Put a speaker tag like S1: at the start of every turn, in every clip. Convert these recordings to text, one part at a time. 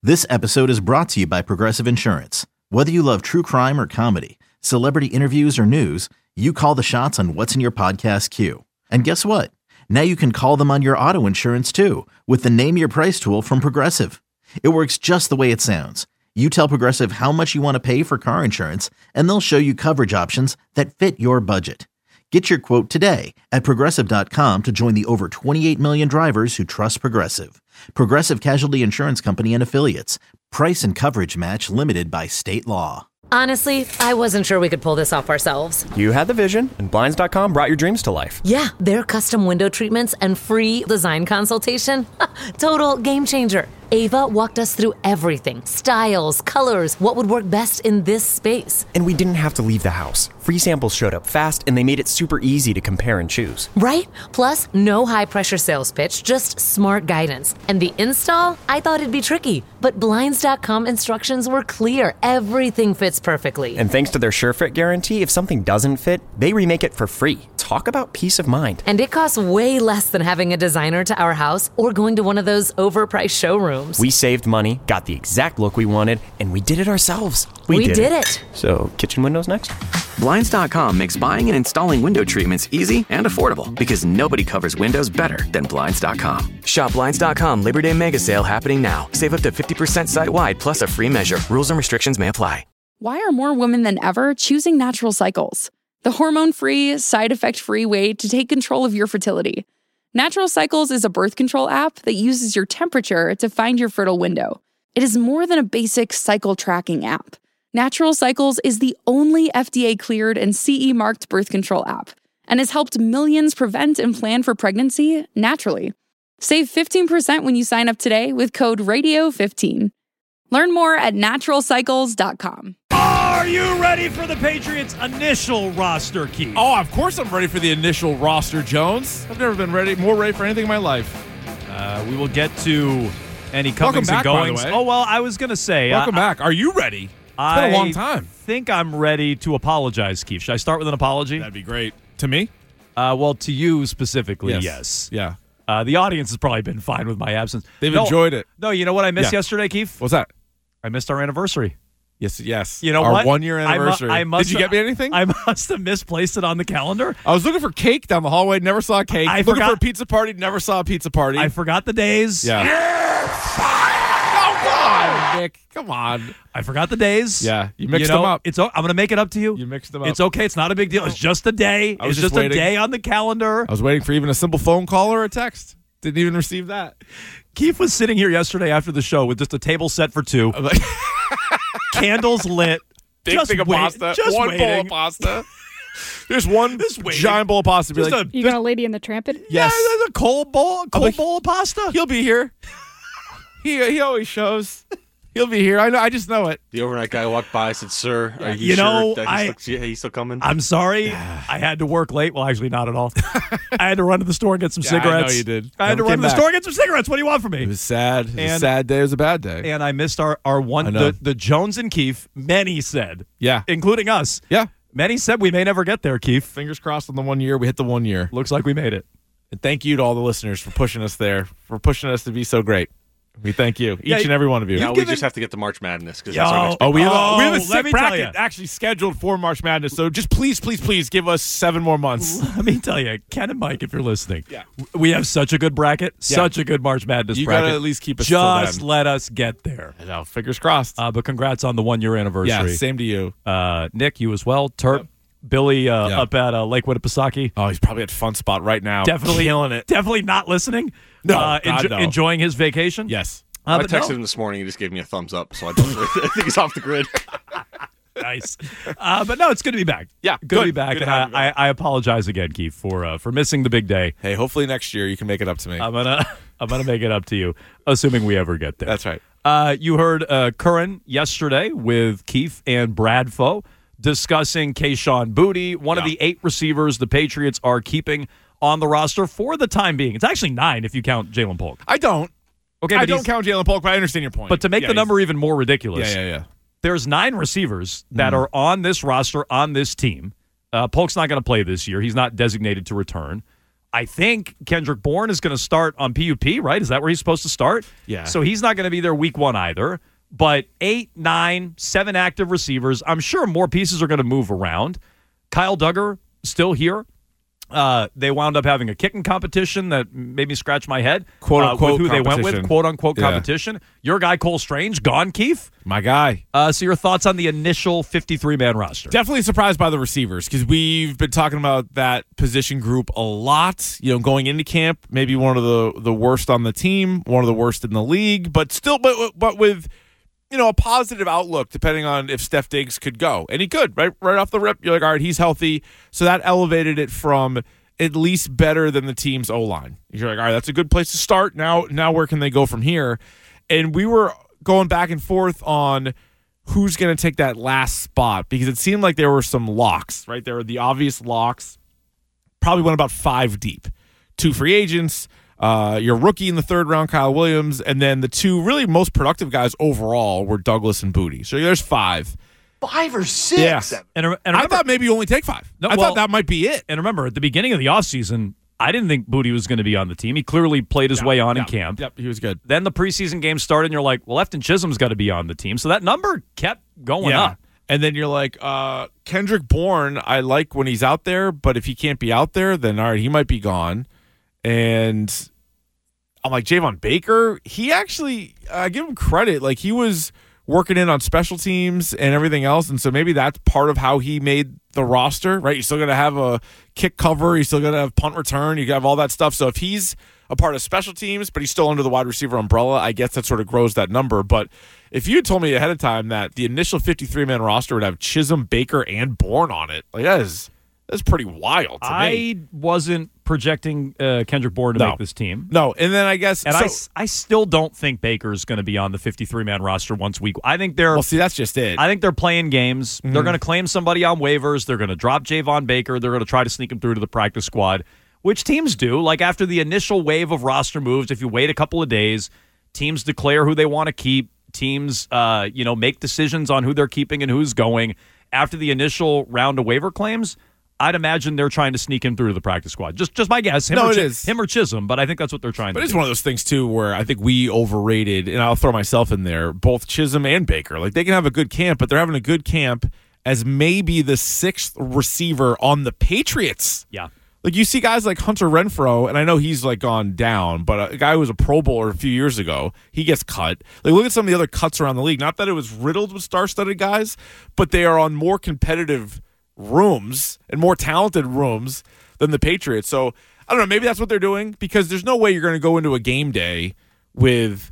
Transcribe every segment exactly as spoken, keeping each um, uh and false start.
S1: This episode is brought to you by Progressive Insurance. Whether you love true crime or comedy, celebrity interviews or news, you call the shots on what's in your podcast queue. And guess what? Now you can call them on your auto insurance too with the Name Your Price tool from Progressive. It works just the way it sounds. You tell Progressive how much you want to pay for car insurance, and they'll show you coverage options that fit your budget. Get your quote today at Progressive dot com to join the over twenty-eight million drivers who trust Progressive. Progressive Casualty Insurance Company and Affiliates. Price and coverage match limited by state law.
S2: Honestly, I wasn't sure we could pull this off ourselves.
S3: You had the vision, and Blinds dot com brought your dreams to life.
S2: Yeah, their custom window treatments and free design consultation. Total game changer. Ava walked us through everything. Styles, colors, what would work best in this space.
S3: And we didn't have to leave the house. Free samples showed up fast, and they made it super easy to compare and choose.
S2: Right? Plus, no high-pressure sales pitch, just smart guidance. And the install? I thought it'd be tricky, but Blinds dot com instructions were clear. Everything fits perfectly.
S3: And thanks to their SureFit guarantee, if something doesn't fit, they remake it for free. Talk about peace of mind.
S2: And it costs way less than having a designer to our house or going to one of those overpriced showrooms.
S3: We saved money, got the exact look we wanted, and we did it ourselves.
S2: We, we did, did it. it.
S3: So, kitchen windows next?
S4: Blinds dot com makes buying and installing window treatments easy and affordable because nobody covers windows better than Blinds dot com. Shop Blinds dot com Labor Day Mega Sale happening now. Save up to fifty percent site-wide plus a free measure. Rules and restrictions may apply.
S5: Why are more women than ever choosing Natural Cycles? The hormone-free, side-effect-free way to take control of your fertility. Natural Cycles is a birth control app that uses your temperature to find your fertile window. It is more than a basic cycle tracking app. Natural Cycles is the only F D A-cleared and C E-marked birth control app and has helped millions prevent and plan for pregnancy naturally. Save fifteen percent when you sign up today with code radio fifteen. Learn more at natural cycles dot com.
S6: Are you ready for the Patriots' initial roster, Keith?
S7: Oh, of course I'm ready for the initial roster, Jones. I've never been ready, more ready for anything in my life.
S6: Uh, we will get to any comings
S7: back,
S6: and goings.
S7: by the way.
S6: Oh, well, I was going to say.
S7: Welcome
S6: I,
S7: back. Are you ready? It's
S6: I
S7: been a long time.
S6: I think I'm ready to apologize, Keith. Should I start with an apology?
S7: That'd be great. To me?
S6: Uh, well, to you specifically, yes.
S7: yes. Yeah.
S6: Uh, the audience has probably been fine with my absence.
S7: They've
S6: no,
S7: enjoyed it.
S6: No, you know what I missed
S7: yeah.
S6: yesterday, Keith?
S7: What's that?
S6: I missed our anniversary.
S7: Yes, yes.
S6: You know
S7: Our
S6: what?
S7: one-year anniversary.
S6: I, mu- I must
S7: Did you get me anything?
S6: I must have misplaced it on the calendar.
S7: I was looking for cake down the hallway, never saw a cake.
S6: I
S7: looking
S6: forgot-
S7: for a pizza party, never saw a pizza party.
S6: I forgot the days.
S7: Yeah. Come on, Nick. Come on.
S6: I forgot the days.
S7: Yeah, you mixed
S6: you know,
S7: them up.
S6: It's. I'm going to make it up to you.
S7: You mixed them up.
S6: It's okay. It's not a big deal. It's just a day.
S7: I was
S6: It's
S7: just
S6: just a
S7: waiting.
S6: day on the calendar.
S7: I was waiting for even a simple phone call or a text. Didn't even receive that.
S6: Keith was sitting here yesterday after the show with just a table set for two,
S7: I'm like,
S6: candles lit,
S7: big
S6: just
S7: thing of
S6: wait-
S7: pasta,
S6: just
S7: one
S6: waiting.
S7: bowl of pasta. There's one
S6: Just waiting.
S7: giant bowl of pasta. Be
S6: Just
S7: like,
S6: a-
S8: You got a Lady in the Tramp it?
S7: yes,
S6: Yeah, there's a cold bowl, cold
S7: like,
S6: bowl of pasta.
S7: he'll be here. He he always shows. He'll be here. I know. I just know it.
S9: The overnight guy walked by and said, "Sir, are you,
S6: You
S9: sure
S6: know,
S9: that
S6: I-
S9: he's, still, he's still coming?"
S6: I'm sorry. I had to work late. Well, actually, not at all. I had to run to the store and get some
S7: Yeah, I know
S6: cigarettes.
S7: you did.
S6: I had
S7: Never
S6: to run
S7: came
S6: to the
S7: back.
S6: store and get some cigarettes. What do you want from
S7: It
S6: me?
S7: was sad. It was a
S6: And-
S7: sad day. It was a bad day.
S6: And I missed our, our one,
S7: I know.
S6: the, the Jones and Keefe, many said,
S7: yeah.
S6: including us.
S7: Yeah.
S6: Many said we may never get there, Keith.
S7: Fingers crossed on the one year. We hit the one year.
S6: Looks like we made it.
S7: And thank you to all the listeners for pushing us there, for pushing us to be so great. We thank you, each
S6: Yeah,
S7: and every one of you.
S9: now we
S6: given-
S9: just have to get to March Madness because
S6: Yo.
S9: that's our next.
S7: Oh, we have,
S6: Oh,
S7: a, we have a
S6: let
S7: sick
S6: me tell
S7: bracket
S6: ya.
S7: actually scheduled for March Madness. So just please, please, please give us seven more months.
S6: Let me tell you, Ken and Mike, if you're listening,
S7: Yeah.
S6: we have such a good bracket, such a good March Madness
S7: You
S6: bracket.
S7: gotta at least keep us till
S6: Just
S7: then.
S6: let us get there.
S7: I know, fingers crossed.
S6: Uh, but congrats on the one-year anniversary.
S7: yeah, same to you.
S6: Uh, Nick, you as well. Turp, Billy uh,
S7: Yep.
S6: up at uh, Lake Winnipesaukee.
S7: Oh, he's probably at Fun Spot right now.
S6: Definitely
S7: killing it.
S6: Definitely not listening.
S7: No,
S6: uh,
S7: God,
S6: enjo-
S7: no.
S6: enjoying his vacation.
S7: Yes.
S6: Uh,
S9: I
S6: but
S9: texted
S6: no.
S9: him this morning. He just gave me a thumbs up, so I don't really I think he's off the grid.
S6: Nice. Uh, but no, it's good to be back.
S7: Yeah,
S6: good,
S7: good.
S6: to be back.
S7: Good
S6: and
S7: to have you
S6: I,
S7: back.
S6: I, I apologize again, Keith, for uh, for missing the big day.
S7: Hey, hopefully next year you can make it up to me.
S6: I'm gonna I'm gonna make it up to you, assuming we ever get there.
S7: That's right.
S6: Uh, you heard uh, Curran yesterday with Keith and Bradfo discussing Kayshon Boutte, one of
S7: Yeah.
S6: the eight receivers the Patriots are keeping on the roster for the time being. It's actually nine if you count Jalen Polk.
S7: I don't.
S6: Okay,
S7: I
S6: but
S7: don't
S6: he's-
S7: count Jalen Polk, but I understand your point.
S6: But to make
S7: Yeah,
S6: the
S7: he's-
S6: number even more ridiculous,
S7: Yeah, yeah, yeah.
S6: there's nine receivers that are on this roster, on this team. Uh, Polk's not going to play this year. He's not designated to return. I think Kendrick Bourne is going to start on P U P, right? Is that where he's supposed to start?
S7: Yeah.
S6: So he's not going to be there week one either. But eight, nine, seven active receivers. I'm sure more pieces are going to move around. Kyle Duggar still here. Uh, they wound up having a kicking competition that made me scratch my head.
S7: Quote
S6: uh,
S7: unquote
S6: with who they went with,
S7: competition.
S6: quote unquote
S7: Yeah.
S6: competition. Your guy Cole Strange gone, Keith.
S7: My guy.
S6: Uh, so your thoughts on the initial fifty-three man roster?
S7: Definitely surprised by the receivers because we've been talking about that position group a lot. You know, going into camp, maybe one of the the worst on the team, one of the worst in the league, but still, but but with you know a positive outlook depending on if Steph Diggs could go, and he could right right off the rip. You're like, all right, he's healthy, so that elevated it from at least better than the team's O-line. You're like, all right, that's a good place to start. Now, now where can they go from here? And we were going back and forth on who's going to take that last spot because it seemed like there were some locks, right? There were the obvious locks. Probably went about five deep. Two free agents, uh, your rookie in the third round, Kyle Williams, and then the two really most productive guys overall were Douglas and Booty. So there's five.
S9: Five or six.
S7: Yeah.
S6: And, and
S7: I
S6: remember,
S7: thought maybe you only take five.
S6: No,
S7: I
S6: well-
S7: thought that might be it.
S6: and remember, at the beginning of the offseason, I didn't think Booty was going to be on the team. He clearly played his way on
S7: yeah,
S6: in camp.
S7: Yep, he was good.
S6: Then the preseason game started, and you're like, well, Efton Chisholm's got to be on the team. So that number kept going
S7: Yeah.
S6: up.
S7: And then you're like, uh, Kendrick Bourne, I like when he's out there, but if he can't be out there, then all right, he might be gone. And I'm like, Javon Baker, he actually, I give him credit. Like, he was working in on special teams and everything else. And so maybe that's part of how he made the roster, right? You're still going to have a kick cover. You're still going to have punt return. You have all that stuff. So if he's a part of special teams, but he's still under the wide receiver umbrella, I guess that sort of grows that number. But if you had told me ahead of time that the initial fifty-three man roster would have Chisholm, Baker, and Bourne on it, like that is that's pretty wild to
S6: I
S7: me.
S6: wasn't projecting uh, Kendrick Bourne to
S7: No.
S6: make this team.
S7: No, and then I guess
S6: And
S7: so,
S6: I, s- I still don't think Baker's going to be on the fifty-three man roster once week. I think they're
S7: well, see, that's just it.
S6: I think they're playing games.
S7: Mm-hmm.
S6: They're going to claim somebody on waivers. They're going to drop Javon Baker. They're going to try to sneak him through to the practice squad, which teams do. Like after the initial wave of roster moves, if you wait a couple of days, teams declare who they want to keep. Teams, uh, you know, make decisions on who they're keeping and who's going. After the initial round of waiver claims, I'd imagine they're trying to sneak him through to the practice squad. Just, just my guess. Him
S7: No,
S6: or
S7: it
S6: Chi-
S7: is.
S6: him or Chisholm, but I think that's what they're trying
S7: But
S6: to
S7: it's
S6: do.
S7: one of those things, too, where I think we overrated, and I'll throw myself in there, both Chisholm and Baker. Like, they can have a good camp, but they're having a good camp as maybe the sixth receiver on the Patriots.
S6: Yeah.
S7: Like, you see guys like Hunter Renfrow, and I know he's, like, gone down, but a guy who was a Pro Bowler a few years ago, he gets cut. Like, look at some of the other cuts around the league. Not that it was riddled with star-studded guys, but they are on more competitive rooms and more talented rooms than the Patriots. So, I don't know, maybe that's what they're doing because there's no way you're going to go into a game day with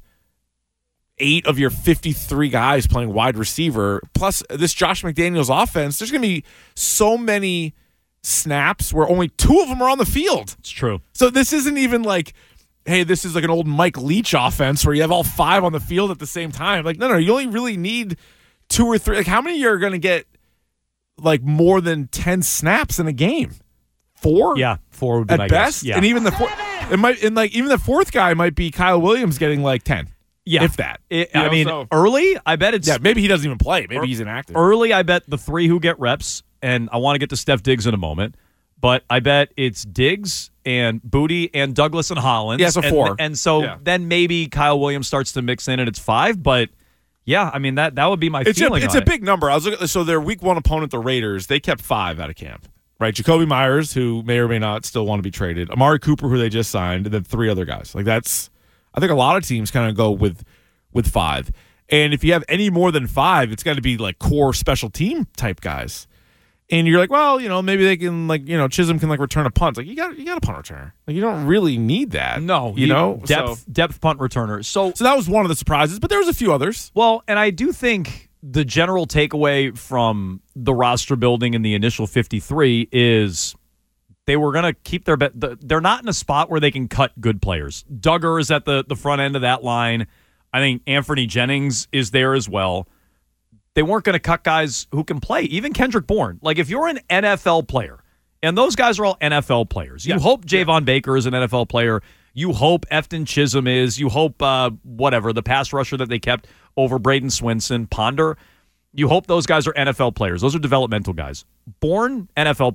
S7: eight of your fifty-three guys playing wide receiver. Plus, this Josh McDaniels offense, there's going to be so many snaps where only two of them are on the field.
S6: It's true.
S7: So this isn't even like, hey, this is like an old Mike Leach offense where you have all five on the field at the same time. Like, no, no, you only really need two or three. Like, how many are going to get like more than ten snaps in a game? Four?
S6: Yeah, four would be
S7: At
S6: my
S7: best?
S6: guess. Yeah.
S7: And even the four, it might, and like even the fourth guy might be Kyle Williams getting like ten.
S6: Yeah.
S7: If that.
S6: It-
S7: You
S6: I
S7: know,
S6: mean,
S7: so-
S6: early, I bet it's
S7: Yeah, maybe he doesn't even play. Maybe he's inactive.
S6: early. I bet the three who get reps, and I want to get to Steph Diggs in a moment, but I bet it's Diggs and Booty and Douglas and Hollins.
S7: Yeah, so
S6: and,
S7: four.
S6: And so
S7: Yeah.
S6: then maybe Kyle Williams starts to mix in, and it's five. But yeah, I mean that that would be my
S7: It's a,
S6: feeling.
S7: it's
S6: on
S7: a
S6: it.
S7: big number. I was looking. So their week one opponent, the Raiders, they kept five out of camp. Right, Jacoby Myers, who may or may not still want to be traded, Amari Cooper, who they just signed, and then three other guys. Like that's, I think a lot of teams kind of go with with five. And if you have any more than five, it's got to be like core special team type guys. And you're like, well, you know, maybe they can like, you know, Chisholm can like return a punt. Like you got you got a punt returner. Like you don't really need that.
S6: No,
S7: you know,
S6: depth
S7: So,
S6: depth punt returner. So
S7: so that was one of the surprises, but there was a few others.
S6: well, and I do think the general takeaway from the roster building in the initial fifty-three is they were going to keep their bet. They're not in a spot where they can cut good players. Duggar is at the, the front end of that line. I think Anthony Jennings is there as well. They weren't going to cut guys who can play, even Kendrick Bourne. Like, if you're an N F L player, and those guys are all N F L players, you
S7: Yeah.
S6: hope Javon Baker is an N F L player. You hope Efton Chisholm is. You hope, uh, whatever, the pass rusher that they kept over Braden Swinson, Ponder. You hope those guys are N F L players. Those are developmental guys. Bourne, N F L player.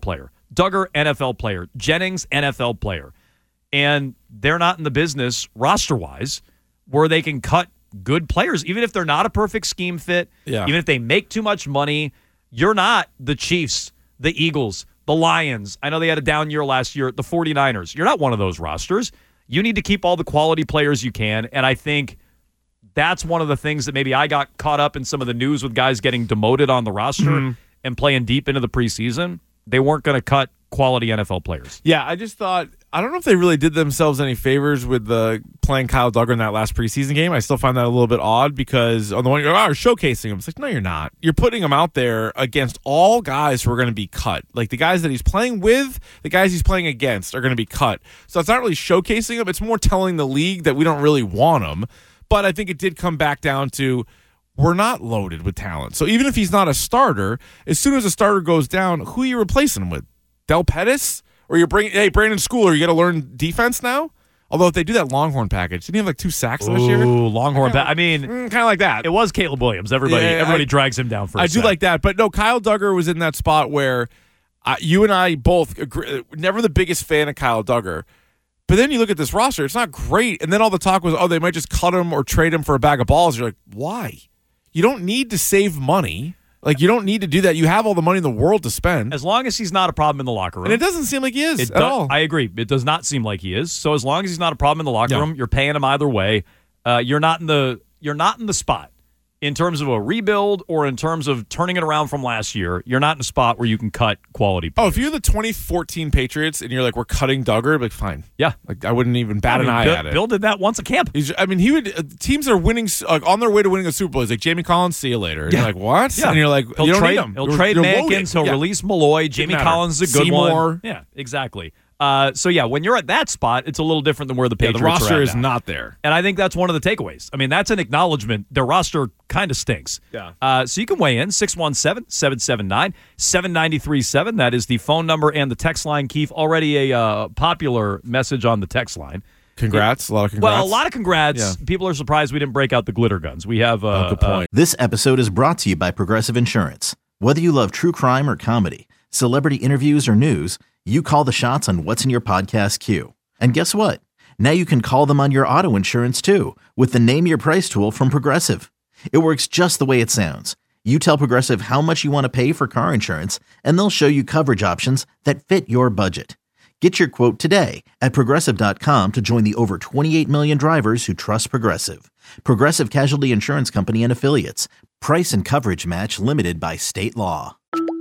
S6: Duggar, N F L player. Jennings, N F L player. And they're not in the business, roster-wise, where they can cut good players, even if they're not a perfect scheme fit,
S7: yeah.
S6: even if they make too much money. You're not the Chiefs, the Eagles, the Lions. I know they had a down year last year, the 49ers. You're not one of those rosters. You need to keep all the quality players you can, and I think that's one of the things that maybe I got caught up in some of the news with guys getting demoted on the roster mm-hmm. and playing deep into the preseason. They weren't going to cut quality N F L players.
S7: Yeah, I just thought, I don't know if they really did themselves any favors with the playing Kyle Duggar in that last preseason game. I still find that a little bit odd because on the one, you're oh, showcasing him. It's like, no, you're not. You're putting him out there against all guys who are going to be cut. Like the guys that he's playing with, the guys he's playing against are going to be cut. So it's not really showcasing him. It's more telling the league that we don't really want him. But I think it did come back down to we're not loaded with talent. So even if he's not a starter, as soon as a starter goes down, who are you replacing him with? Del Pettis? Or you're bringing, hey, Brandon Schooler, you got to learn defense now? Although if they do that Longhorn package, didn't he have like two sacks
S6: Ooh,
S7: last year?
S6: Ooh, Longhorn. Ba- I mean,
S7: mm, kind of like that.
S6: It was Caleb Williams. Everybody
S7: yeah,
S6: everybody
S7: I,
S6: drags him down for a
S7: I
S6: sec.
S7: do like that. But no, Kyle Duggar was in that spot where uh, you and I both agree, never the biggest fan of Kyle Duggar. But then you look at this roster, it's not great. And then all the talk was, oh, they might just cut him or trade him for a bag of balls. You're like, why? You don't need to save money. Like, you don't need to do that. You have all the money in the world to spend.
S6: As long as he's not a problem in the locker room.
S7: And it doesn't seem like he is
S6: it
S7: at
S6: do-
S7: all.
S6: I agree. It does not seem like he is. So as long as he's not a problem in the locker
S7: yeah.
S6: room, you're paying him either way. Uh, you're not in the you're not in the spot in terms of a rebuild or in terms of turning it around from last year. You're not in a spot where you can cut quality players.
S7: Oh, if you're the twenty fourteen Patriots and you're like, we're cutting Duggar, like, fine.
S6: Yeah.
S7: Like, I wouldn't even bat
S6: I mean,
S7: an eye
S6: Bill,
S7: at it.
S6: Bill did that once a camp.
S7: He's, I mean, he would. Uh, teams that are winning, uh, on their way to winning a Super Bowl. He's like, Jamie Collins, see you later. And
S6: yeah.
S7: you're like, what?
S6: Yeah.
S7: And you're like,
S6: he'll
S7: you don't
S6: trade,
S7: need him.
S6: He'll
S7: you're,
S6: trade
S7: you're
S6: Mankins.
S7: loaded.
S6: He'll
S7: yeah.
S6: release Malloy. Jamie
S7: matter.
S6: Collins is a good
S7: Seymour.
S6: one. Yeah, exactly. Uh, so, yeah, when you're at that spot, it's a little different than where the
S7: Yeah,
S6: Patriots
S7: the roster
S6: are at
S7: is
S6: now.
S7: not there.
S6: And I think that's one of the takeaways. I mean, that's an acknowledgement. Their roster kind of stinks.
S7: Yeah.
S6: Uh, so you can weigh in, six one seven, seven seven nine, seven nine three seven. That is the phone number and the text line. Keith, already a uh, popular message on the text line.
S7: Congrats. A lot of congrats.
S6: Well, a lot of congrats.
S7: Yeah.
S6: People are surprised we didn't break out the glitter guns. We have uh,
S7: oh, good point.
S6: Uh,
S1: This episode is brought to you by Progressive Insurance. Whether you love true crime or comedy, celebrity interviews or news, you call the shots on what's in your podcast queue. And guess what? Now you can call them on your auto insurance too with the Name Your Price tool from Progressive. It works just the way it sounds. You tell Progressive how much you want to pay for car insurance, and they'll show you coverage options that fit your budget. Get your quote today at Progressive dot com to join the over twenty-eight million drivers who trust Progressive. Progressive Casualty Insurance Company and Affiliates. Price and coverage match limited by state law.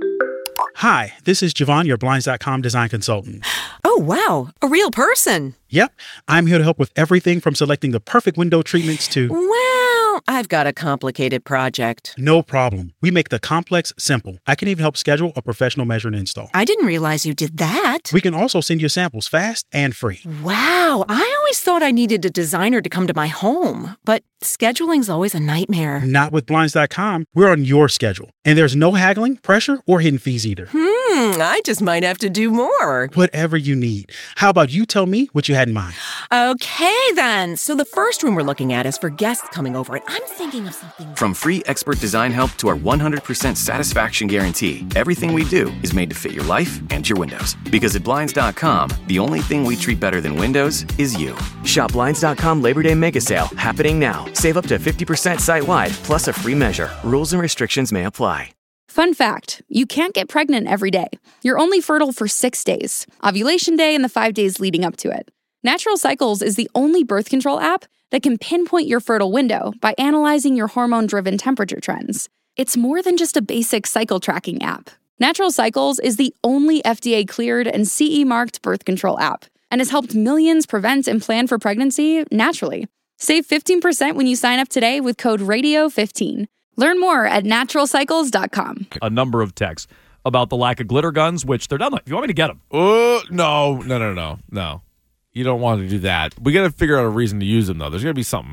S8: Hi, this is Javon, your Blinds dot com design consultant.
S10: Oh, wow. A real person.
S8: Yep. I'm here to help with everything from selecting the perfect window treatments to...
S10: Well, I've got a complicated project.
S8: No problem. We make the complex simple. I can even help schedule a professional measure and install.
S10: I didn't realize you did that.
S8: We can also send you samples fast and free.
S10: Wow. I always thought I needed a designer to come to my home, but scheduling's always a nightmare.
S8: Not with Blinds dot com. We're on your schedule. And there's no haggling, pressure, or hidden fees either.
S10: Hmm, I just might have to do more.
S8: Whatever you need. How about you tell me what you had in mind?
S10: Okay, then. So the first room we're looking at is for guests coming over, and I'm thinking of something...
S4: From free expert design help to our one hundred percent satisfaction guarantee, everything we do is made to fit your life and your windows. Because at Blinds dot com, the only thing we treat better than windows is you.
S3: Shop Blinds dot com Labor Day Mega Sale happening now. Save up to fifty percent site-wide plus a free measure. Rules and restrictions may apply.
S5: Fun fact, you can't get pregnant every day. You're only fertile for six days, ovulation day and the five days leading up to it. Natural Cycles is the only birth control app that can pinpoint your fertile window by analyzing your hormone-driven temperature trends. It's more than just a basic cycle tracking app. Natural Cycles is the only F D A-cleared and C E-marked birth control app and has helped millions prevent and plan for pregnancy naturally. Save fifteen percent when you sign up today with code radio fifteen. Learn more at natural cycles dot com.
S6: a number of texts about the lack of glitter guns, which they're done. If you want me to get them.
S7: Oh, no, no, no, no, no. You don't want to do that. We got to figure out a reason to use them, though. There's got to be something.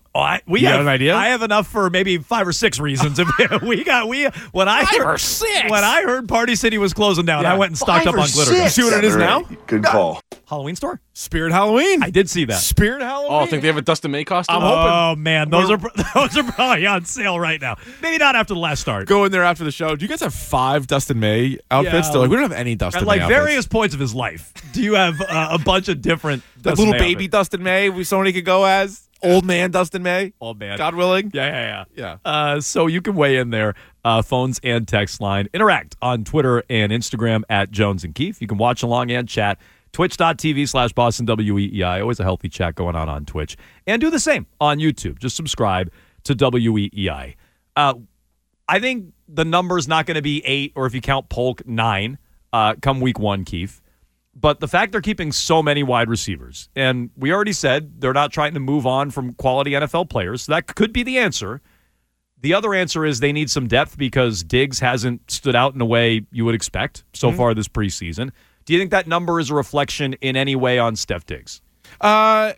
S6: Oh, I, we
S7: you
S6: have
S7: got an idea?
S6: I have enough for maybe five or six reasons. we got we when I
S7: Five
S6: heard,
S7: or six?
S6: when I heard Party City was closing down,
S7: Yeah.
S6: I went and stocked
S9: Five
S6: up
S9: or
S6: on glitter
S9: six?
S6: guns.
S7: See what it is now?
S9: Good call.
S6: Halloween store.
S7: Spirit Halloween.
S6: I did see that.
S7: Spirit Halloween.
S9: Oh, I think they have a Dustin May costume.
S7: I'm hoping.
S6: Oh man, those are those are probably on sale right now. Maybe not after the last start.
S7: Go in there after the show. Do you guys have five Dustin May outfits?
S6: Yeah.
S7: They're like, we don't have any Dustin
S6: At
S7: May
S6: like
S7: outfits.
S6: various points of his life, do you have uh, a bunch of different
S7: That
S6: Dustin
S7: little
S6: May
S7: baby
S6: outfits?
S7: Dustin May, we somebody could go as old man Dustin May.
S6: Old man.
S7: God willing.
S6: Yeah, yeah,
S7: Yeah.
S6: yeah. Uh, so you can weigh in there, uh, phones and text line. Interact on Twitter and Instagram at Jones and Keefe. You can watch along and chat. Twitch.tv slash Boston W E E I. Always a healthy chat going on on Twitch. And do the same on YouTube. Just subscribe to W E E I. Uh, I think the number's not going to be eight, or if you count Polk, nine, uh, come week one, Keefe. But the fact they're keeping so many wide receivers, and we already said they're not trying to move on from quality N F L players, so that could be the answer. The other answer is they need some depth because Diggs hasn't stood out in a way you would expect so mm-hmm. far this preseason. Do you think that number is a reflection in any way on Steph Diggs?
S7: Uh,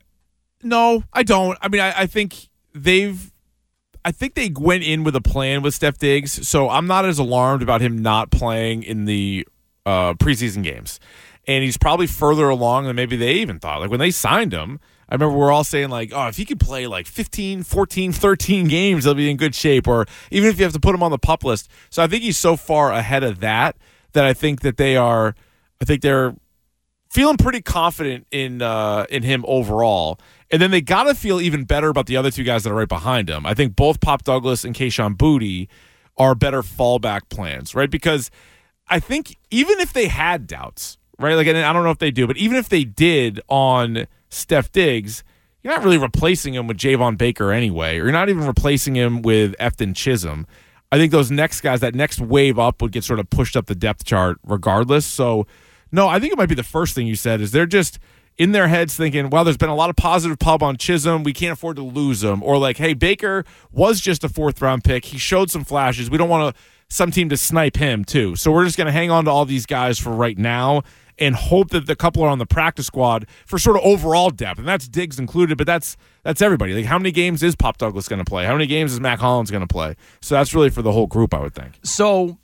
S7: no, I don't. I mean, I, I think they've I think they went in with a plan with Steph Diggs, so I'm not as alarmed about him not playing in the uh, preseason games. And he's probably further along than maybe they even thought. Like when they signed him, I remember we were all saying like, oh, if he could play like fifteen, fourteen, thirteen games, he'll be in good shape. Or even if you have to put him on the PUP list. So I think he's so far ahead of that that I think that they are, I think they're feeling pretty confident in uh, in him overall. And then they got to feel even better about the other two guys that are right behind him. I think both Pop Douglas and Kayshon Boutte are better fallback plans, right? Because I think even if they had doubts, right? Like, and I don't know if they do, but even if they did on Steph Diggs, you're not really replacing him with Javon Baker anyway, or you're not even replacing him with Efton Chisholm. I think those next guys, that next wave up would get sort of pushed up the depth chart regardless. So, no, I think it might be the first thing you said is they're just in their heads thinking, well, there's been a lot of positive pub on Chisholm. We can't afford to lose him. Or like, hey, Baker was just a fourth-round pick. He showed some flashes. We don't want to some team to snipe him too. So we're just going to hang on to all these guys for right now and hope that the couple are on the practice squad for sort of overall depth. And that's Diggs included, but that's that's everybody. Like, how many games is Pop Douglas going to play? How many games is Mac Hollins going to play? So that's really for the whole group, I would think.
S6: So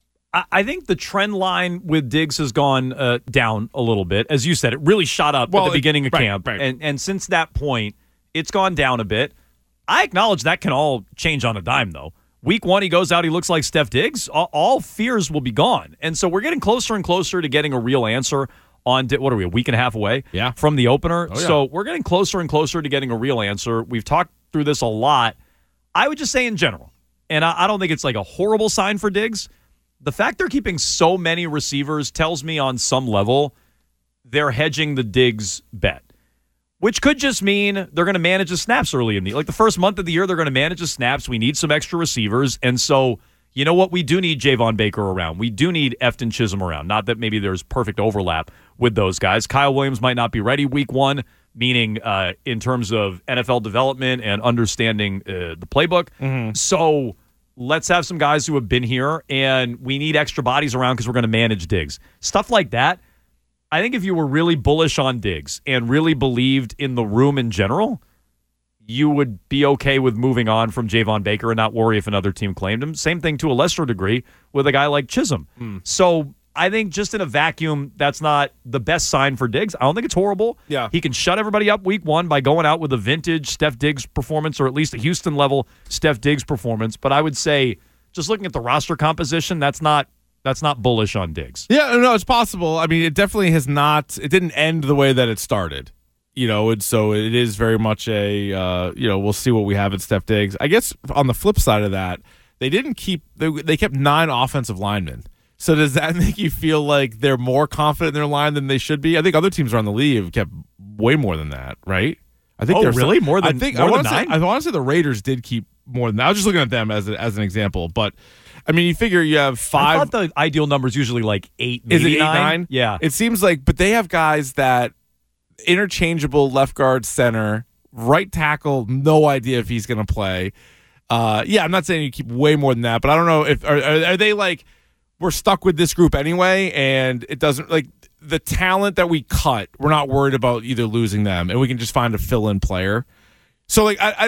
S6: I think the trend line with Diggs has gone uh, down a little bit. As you said, it really shot up well, at the beginning of
S7: right,
S6: camp.
S7: Right.
S6: And, and since that point, it's gone down a bit. I acknowledge that can all change on a dime, though. Week one, he goes out, he looks like Steph Diggs. All, all fears will be gone. And so we're getting closer and closer to getting a real answer on, what are we, a week and a half away
S7: yeah.
S6: from the opener?
S7: Oh, yeah.
S6: So we're getting closer and closer to getting a real answer. We've talked through this a lot. I would just say in general, and I, I don't think it's like a horrible sign for Diggs, the fact they're keeping so many receivers tells me on some level they're hedging the Diggs bet, which could just mean they're going to manage the snaps early in the like the first month of the year. They're going to manage the snaps. We need some extra receivers, and so you know what? We do need Javon Baker around. We do need Efton Chisholm around. Not that maybe there's perfect overlap with those guys. Kyle Williams might not be ready week one, meaning uh, in terms of N F L development and understanding uh, the playbook.
S7: Mm-hmm.
S6: So let's have some guys who have been here, and we need extra bodies around because we're going to manage Diggs. Stuff like that. I think if you were really bullish on Diggs and really believed in the room in general, you would be okay with moving on from Javon Baker and not worry if another team claimed him. Same thing to a lesser degree with a guy like Chisholm.
S7: Mm.
S6: So I think just in a vacuum, that's not the best sign for Diggs. I don't think it's horrible.
S7: Yeah.
S6: He can shut everybody up week one by going out with a vintage Steph Diggs performance, or at least a Houston-level Steph Diggs performance. But I would say, just looking at the roster composition, that's not that's not bullish on Diggs.
S7: Yeah, no, it's possible. I mean, it definitely has not – it didn't end the way that it started. You know, and so it is very much a, uh, you know, we'll see what we have at Steph Diggs. I guess on the flip side of that, they didn't keep, they, they kept nine offensive linemen. So does that make you feel like they're more confident in their line than they should be? I think other teams around the league have kept way more than that, right? I think
S6: oh,
S7: they're
S6: really? More than,
S7: I think,
S6: more
S7: I
S6: than
S7: say,
S6: nine?
S7: I want to say the Raiders did keep more than that. I was just looking at them as, a, as an example. But, I mean, you figure you have five.
S6: I thought the ideal number is usually like eight, maybe
S7: Is it eight,
S6: nine?
S7: nine?
S6: Yeah.
S7: It seems like, but they have guys that interchangeable left guard, center, right tackle, no idea if he's going to play. Uh, yeah, I'm not saying you keep way more than that, but I don't know if are, are, are they like we're stuck with this group anyway, and it doesn't like the talent that we cut. We're not worried about either losing them, and we can just find a fill-in player. So like I, I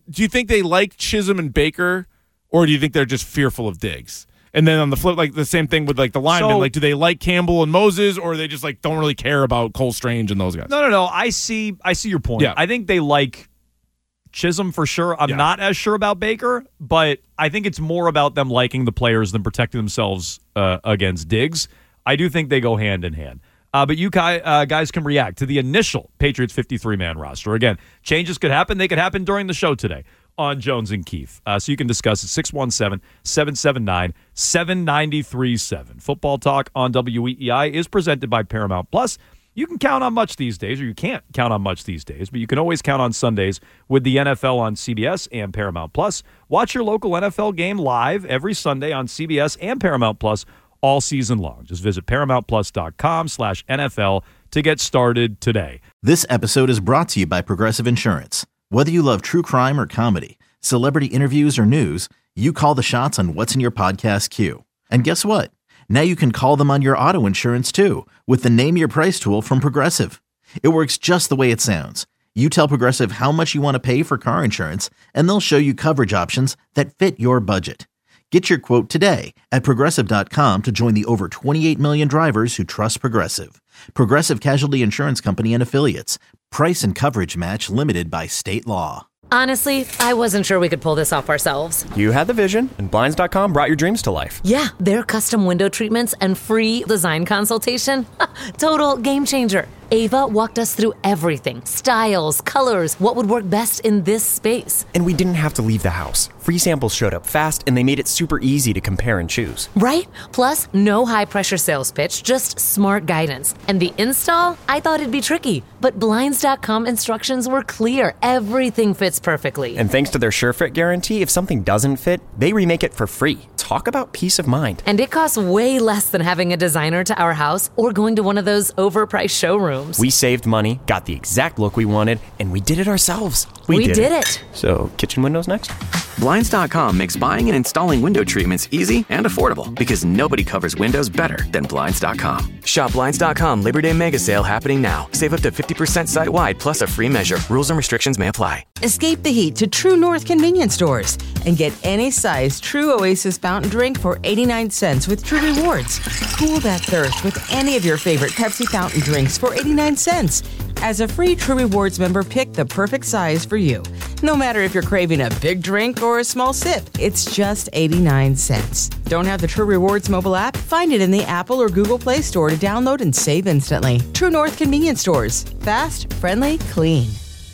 S7: do you think they like Chisholm and Baker, or do you think they're just fearful of Diggs? And then on the flip, like the same thing with like the linemen,
S6: So,
S7: like do they like Campbell and Moses, or they just like don't really care about Cole Strange and those guys?
S6: No, no, no. I see. I see your point.
S7: Yeah.
S6: I think they like Chisholm for sure. I'm
S7: Yeah.
S6: not as sure about Baker, but I think it's more about them liking the players than protecting themselves uh, against Diggs. I do think they go hand in hand. Uh, but you guys, uh, guys can react to the initial Patriots fifty-three man roster. Again, changes could happen. They could happen during the show today on Jones and Keefe. Uh, so you can discuss it, six one seven, seven seven nine, seven nine three seven. Football Talk on W E E I is presented by Paramount Plus. You can count on much these days, or you can't count on much these days, but you can always count on Sundays with the N F L on C B S and Paramount Plus. Watch your local N F L game live every Sunday on C B S and Paramount Plus all season long. Just visit ParamountPlus.com slash NFL to get started today.
S1: This episode is brought to you by Progressive Insurance. Whether you love true crime or comedy, celebrity interviews or news, you call the shots on what's in your podcast queue. And guess what? Now you can call them on your auto insurance too with the Name Your Price tool from Progressive. It works just the way it sounds. You tell Progressive how much you want to pay for car insurance, and they'll show you coverage options that fit your budget. Get your quote today at Progressive dot com to join the over twenty-eight million drivers who trust Progressive. Progressive Casualty Insurance Company and Affiliates. Price and coverage match limited by state law.
S2: Honestly, I wasn't sure we could pull this off ourselves.
S11: You had the vision, and Blinds dot com brought your dreams to life.
S2: Yeah, their custom window treatments and free design consultation. Total game changer. Ava walked us through everything. Styles, colors, what would work best in this space.
S11: And we didn't have to leave the house. Free samples showed up fast, and they made it super easy to compare and choose.
S2: Right? Plus, no high-pressure sales pitch, just smart guidance. And the install? I thought it'd be tricky, but Blinds dot com instructions were clear. Everything fits perfectly.
S11: And thanks to their SureFit guarantee, if something doesn't fit, they remake it for free. Talk about peace of mind.
S2: And it costs way less than having a designer to our house or going to one of those overpriced showrooms.
S11: We saved money, got the exact look we wanted, and we did it ourselves.
S2: We, we did, did it. it.
S11: So, kitchen windows next?
S4: Blinds dot com makes buying and installing window treatments easy and affordable because nobody covers windows better than Blinds dot com.
S3: Shop Blinds dot com Labor Day Mega Sale happening now. Save up to fifty percent site-wide plus a free measure. Rules and restrictions may apply.
S12: Escape the heat to True North convenience stores and get any size True Oasis fountain drink for eighty-nine cents with True Rewards. Cool that thirst with any of your favorite Pepsi fountain drinks for eighty-nine cents. As a free True Rewards member, pick the perfect size for you. No matter if you're craving a big drink or a small sip, it's just eighty-nine cents. Don't have the True Rewards mobile app? Find it in the Apple or Google Play Store to download and save instantly. True North convenience stores. Fast, friendly, clean.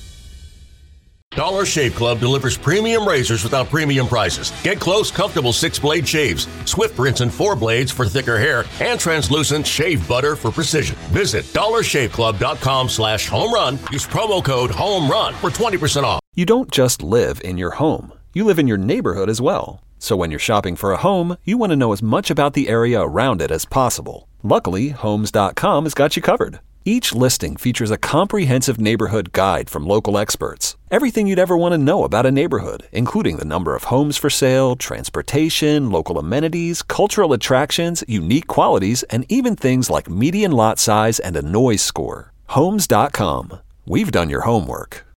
S13: Dollar Shave Club delivers premium razors without premium prices. Get close, comfortable six-blade shaves, swift rinse and four blades for thicker hair, and translucent shave butter for precision. Visit dollar shave club dot com slash home run. Use promo code HOMERUN for twenty percent off.
S14: You don't just live in your home. You live in your neighborhood as well. So when you're shopping for a home, you want to know as much about the area around it as possible. Luckily, Homes dot com has got you covered. Each listing features a comprehensive neighborhood guide from local experts. Everything you'd ever want to know about a neighborhood, including the number of homes for sale, transportation, local amenities, cultural attractions, unique qualities, and even things like median lot size and a noise score. Homes dot com. We've done your homework.